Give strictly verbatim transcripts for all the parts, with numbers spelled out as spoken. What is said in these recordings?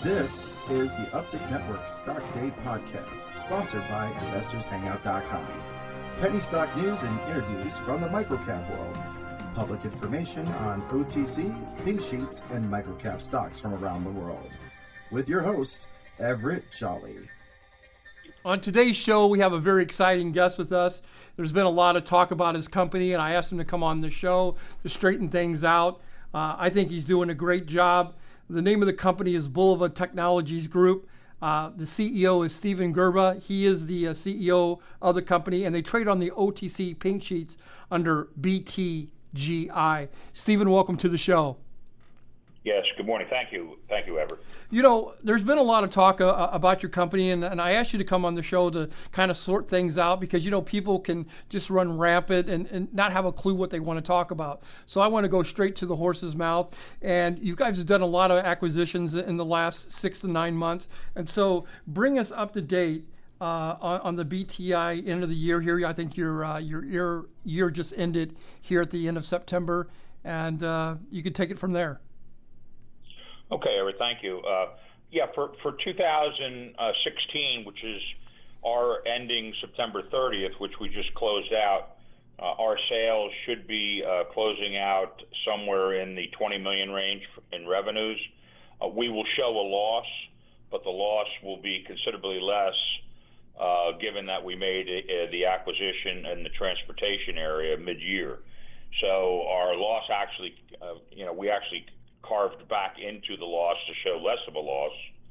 This is the Uptick Network Stock Day Podcast, sponsored by Investors Hangout dot com. Penny stock news and interviews from the microcap world. Public information on O T C, pink sheets, and microcap stocks from around the world. With your host, Everett Jolly. On today's show, we have a very exciting guest with us. There's been a lot of talk about his company, and I asked him to come on the show to straighten things out. Uh, I think he's doing a great job. The name of the company is Bulova Technologies Group. Uh, the C E O is Stephen Gerba. He is the uh, C E O of the company, and they trade on the O T C pink sheets under B T G I. Stephen, welcome to the show. Yes, good morning. Thank you. Thank you, Everett. You know, there's been a lot of talk uh, about your company, and, and I asked you to come on the show to kind of sort things out because, you know, people can just run rampant and, and not have a clue what they want to talk about. So I want to go straight to the horse's mouth. And you guys have done a lot of acquisitions in the last six to nine months. And so bring us up to date uh, on, on the B T I end of the year here. I think your, uh, your year, year just ended here at the end of September, and uh, you could take it from there. Okay, Eric, thank you. Uh, yeah, for, for two thousand sixteen, which is our ending September thirtieth, which we just closed out, uh, our sales should be uh, closing out somewhere in the twenty million range in revenues. Uh, we will show a loss, but the loss will be considerably less uh, given that we made uh, the acquisition in the transportation area mid-year. So our loss actually, uh, you know, we actually carved back into the loss to show less of a loss,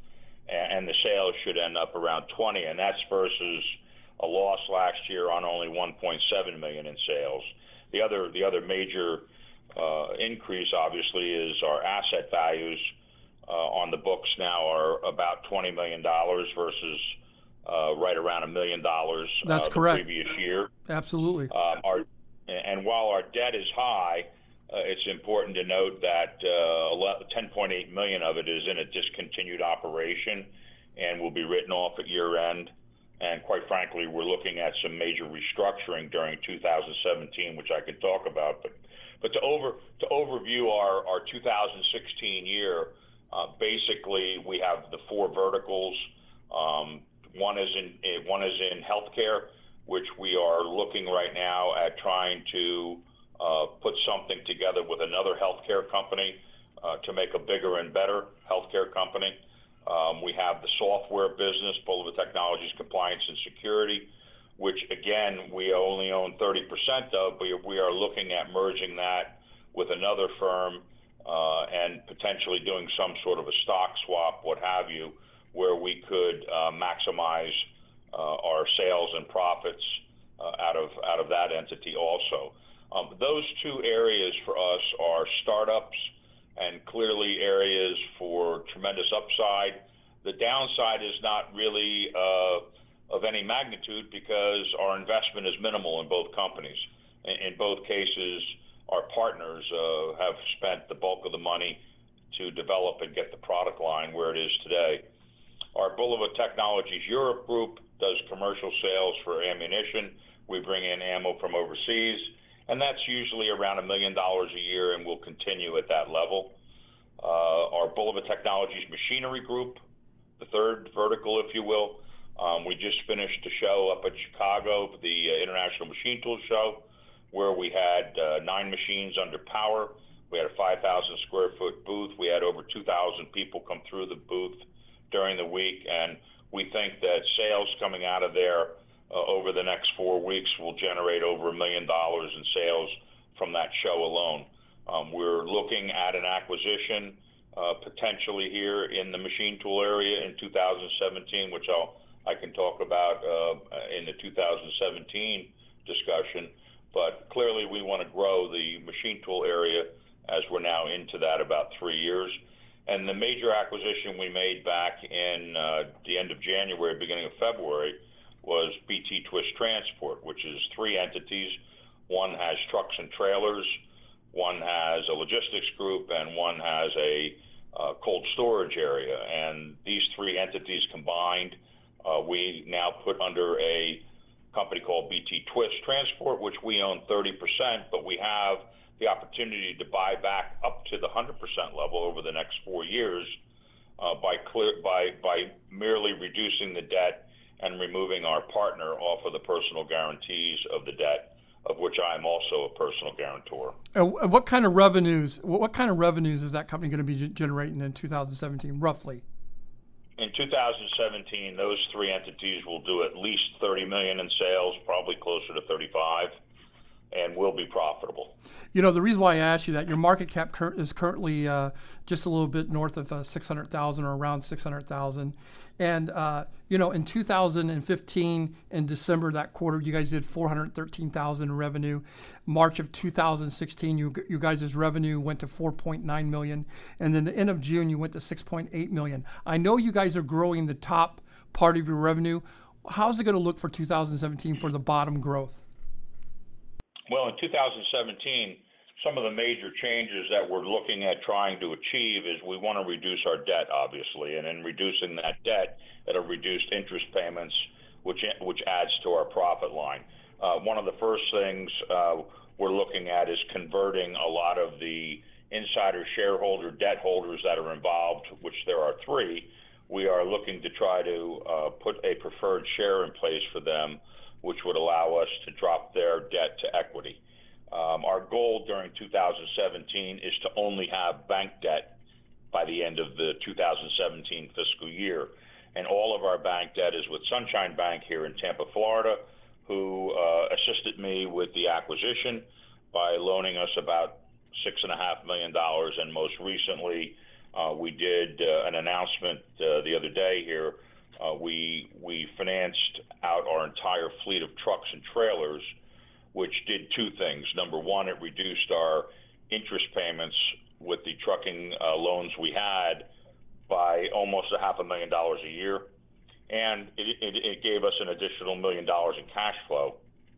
and the sales should end up around twenty, and that's versus a loss last year on only one point seven million in sales. The other the other major uh, increase, obviously, is our asset values uh, on the books now are about twenty million dollars versus uh, right around a million dollars that's uh, the correct. previous year. Absolutely. Um, our and while our debt is high, Uh, it's important to note that uh, ten point eight million dollars of it is in a discontinued operation and will be written off at year end. And quite frankly, we're looking at some major restructuring during two thousand seventeen, which I could talk about. But but to over to overview our, our two thousand sixteen year, uh, basically we have the four verticals. Um, one is in one is in healthcare, which we are looking right now at trying to Uh, put something together with another healthcare company uh, to make a bigger and better healthcare company. Um, we have the software business, Bulova Technologies Compliance and Security, which again, we only own thirty percent of, but we are looking at merging that with another firm uh, and potentially doing some sort of a stock swap, what have you, where we could uh, maximize uh, our sales and profits uh, out of out of that entity also. Um, those two areas for us are startups and clearly areas for tremendous upside. The downside is not really uh, of any magnitude because our investment is minimal in both companies. In, in both cases, our partners uh, have spent the bulk of the money to develop and get the product line where it is today. Our Bulova Technologies Europe group does commercial sales for ammunition. We bring in ammo from overseas, and that's usually around a million dollars a year and will continue at that level. Uh, our Bulova Technologies Machinery Group, the third vertical, if you will, um, we just finished a show up at Chicago, the uh, International Machine Tool Show, where we had uh, nine machines under power. We had a five thousand square foot booth. We had over two thousand people come through the booth during the week, and we think that sales coming out of there Uh, over the next four weeks will generate over a million dollars in sales from that show alone. Um, we're looking at an acquisition uh, potentially here in the machine tool area in two thousand seventeen, which I'll, I can talk about uh, in the two thousand seventeen discussion. But clearly we want to grow the machine tool area as we're now into that about three years. And the major acquisition we made back in uh, the end of January, beginning of February, was B T Twist Transport, which is three entities. One has trucks and trailers, one has a logistics group, and one has a uh, cold storage area. And these three entities combined, uh, we now put under a company called B T Twist Transport, which we own thirty percent, but we have the opportunity to buy back up to the one hundred percent level over the next four years uh, by clear by by merely reducing the debt and removing our partner off of the personal guarantees of the debt, of which I am also a personal guarantor. And what kind of revenues? What kind of revenues is that company going to be generating in two thousand seventeen, roughly? In two thousand seventeen, those three entities will do at least thirty million dollars in sales, probably closer to thirty-five, and will be profitable. You know, the reason why I asked you that, your market cap cur- is currently uh, just a little bit north of uh, six hundred thousand or around six hundred thousand. And, uh, you know, in two thousand fifteen, in December, that quarter, you guys did four hundred thirteen thousand in revenue. March of two thousand sixteen, you, you guys' revenue went to four point nine million. And then the end of June, you went to six point eight million. I know you guys are growing the top part of your revenue. How's it going to look for two thousand seventeen for the bottom growth? Well, in two thousand seventeen, some of the major changes that we're looking at trying to achieve is we want to reduce our debt, obviously, and in reducing that debt, it'll reduce interest payments, which which adds to our profit line. Uh, one of the first things uh, we're looking at is converting a lot of the insider shareholder debt holders that are involved, which there are three. We are looking to try to uh, put a preferred share in place for them, which would allow us to drop their debt to equity. Um, our goal during two thousand seventeen is to only have bank debt by the end of the two thousand seventeen fiscal year. And all of our bank debt is with Sunshine Bank here in Tampa, Florida, who uh, assisted me with the acquisition by loaning us about six and a half million dollars. And most recently, uh, we did uh, an announcement uh, the other day here. Uh, we we financed out our entire fleet of trucks and trailers, which did two things. Number one, it reduced our interest payments with the trucking uh, loans we had by almost a half a million dollars a year. And it, it, it gave us an additional million dollars in cash flow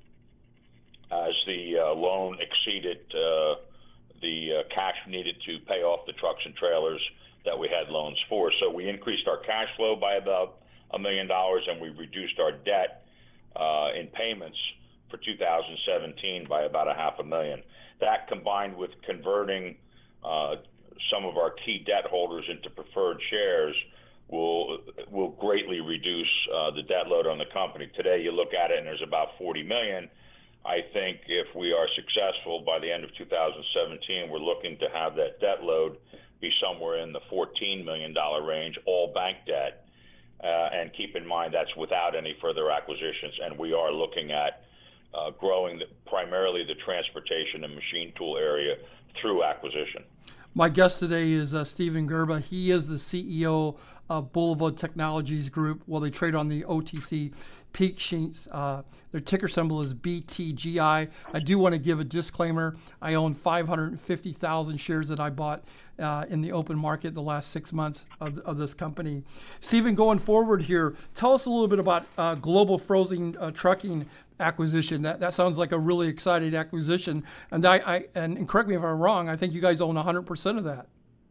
as the uh, loan exceeded uh, the uh, cash needed to pay off the trucks and trailers that we had loans for. So we increased our cash flow by about a million dollars, and we reduced our debt uh, in payments for two thousand seventeen by about a half a million. That, combined with converting uh, some of our key debt holders into preferred shares, will will greatly reduce uh, the debt load on the company. Today, you look at it and there's about forty million. I think if we are successful by the end of two thousand seventeen, we're looking to have that debt load be somewhere in the fourteen million dollars range, all bank debt. Uh, and keep in mind that's without any further acquisitions, and we are looking at uh, growing the, primarily the transportation and machine tool area through acquisition. My guest today is uh, Stephen Gerba. He is the C E O of Boulevard Technologies Group. Well, they trade on the O T C Peak Sheets. Uh, their ticker symbol is B T G I. I do want to give a disclaimer. I own five hundred fifty thousand shares that I bought uh, in the open market the last six months of, of this company. Stephen, going forward here, tell us a little bit about uh, Global Frozen uh, Trucking acquisition. That that sounds like a really exciting acquisition. And I, I and, and correct me if I'm wrong, I think you guys own one hundred percent of that.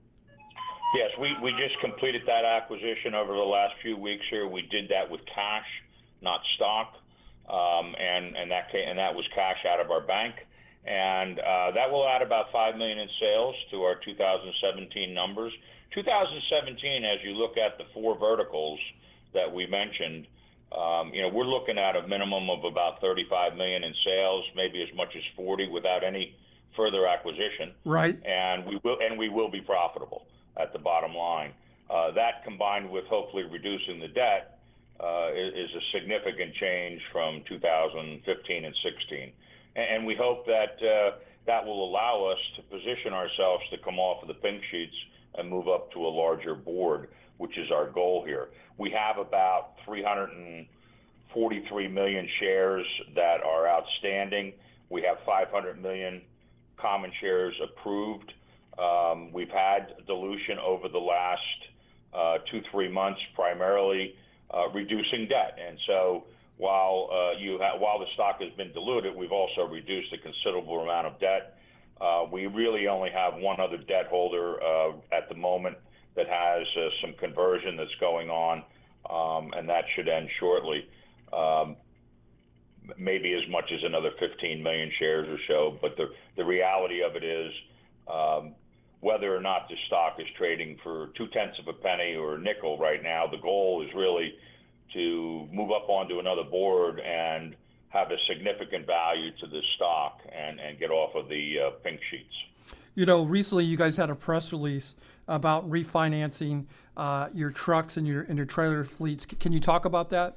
Yes, we, we just completed that acquisition over the last few weeks here. We did that with cash, not stock, um, and and that came, and that was cash out of our bank, and uh, that will add about five million in sales to our two thousand seventeen numbers. two thousand seventeen, as you look at the four verticals that we mentioned, um, you know, we're looking at a minimum of about thirty-five million in sales, maybe as much as forty without any further acquisition. Right. And we will and we will be profitable at the bottom line. Uh, that, combined with hopefully reducing the debt, uh, is, is a significant change from two thousand fifteen and sixteen. And, and we hope that uh, that will allow us to position ourselves to come off of the pink sheets and move up to a larger board, which is our goal here. We have about three hundred forty-three million shares that are outstanding. We have five hundred million common shares approved. Um, we've had dilution over the last uh, two, three months, primarily uh, reducing debt. And so while uh, you ha- while the stock has been diluted, we've also reduced a considerable amount of debt. Uh, we really only have one other debt holder uh, at the moment that has uh, some conversion that's going on, um, and that should end shortly. Um, maybe as much as another fifteen million shares or so. But the, the reality of it is, um, whether or not the stock is trading for two tenths of a penny or a nickel right now. The goal is really to move up onto another board and have a significant value to this stock and, and get off of the uh, pink sheets. You know, recently you guys had a press release about refinancing uh, your trucks and your and your trailer fleets. C- can you talk about that?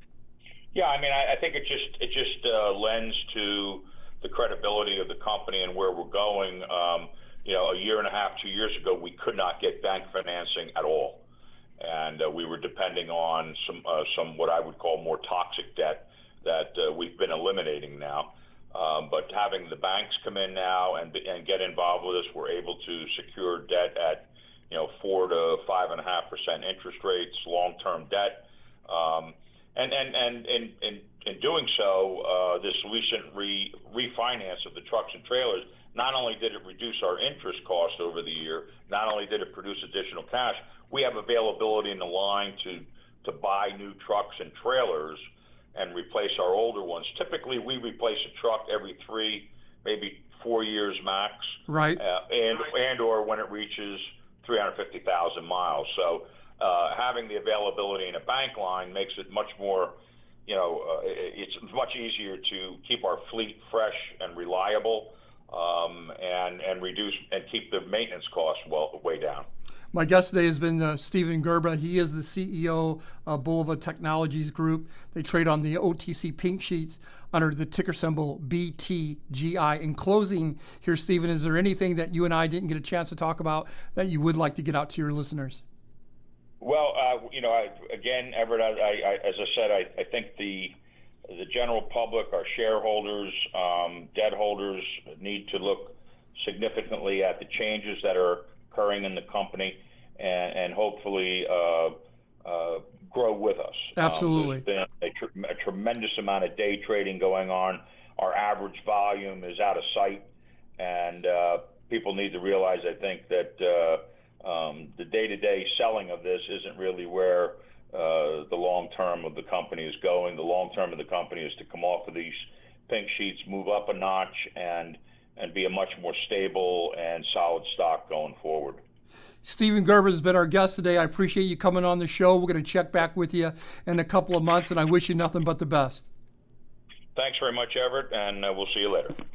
Yeah, I mean, I, I think it just it just uh, lends to the credibility of the company and where we're going. Um, you know, a year and a half, two years ago, we could not get bank financing at all, and uh, we were depending on some uh, some what I would call more toxic debt that uh, we've been eliminating now. Um, but having the banks come in now and and get involved with us, we're able to secure debt at you know four to five and a half percent interest rates, long-term debt, um, and and and in in, in doing so, uh, this recent re, refinance of the trucks and trailers, not only did it reduce our interest cost over the year, not only did it produce additional cash, we have availability in the line to to buy new trucks and trailers and replace our older ones. Typically, we replace a truck every three, maybe four years max. Right. Uh, and and or when it reaches three hundred fifty thousand miles. So uh, having the availability in a bank line makes it much more, you know, uh, it's much easier to keep our fleet fresh and reliable, um, and and reduce and keep the maintenance costs well way down. My guest today has been uh, Stephen Gerba. He is the C E O of Bulova Technologies Group. They trade on the O T C pink sheets under the ticker symbol B T G I. In closing here, Stephen, is there anything that you and I didn't get a chance to talk about that you would like to get out to your listeners? Well, uh, you know, I, again, Everett, I, I, as I said, I, I think the the general public, our shareholders, um, debt holders need to look significantly at the changes that are occurring in the company, and, and hopefully uh, uh, grow with us. Absolutely. Um, there's been a, tr- a tremendous amount of day trading going on. Our average volume is out of sight, and uh, people need to realize, I think, that uh, um, the day-to-day selling of this isn't really where uh, the long term of the company is going. The long term of the company is to come off of these pink sheets, move up a notch, and and be a much more stable and solid stock going forward. Stephen Gerba has been our guest today. I appreciate you coming on the show. We're going to check back with you in a couple of months, and I wish you nothing but the best. Thanks very much, Everett, and uh, we'll see you later.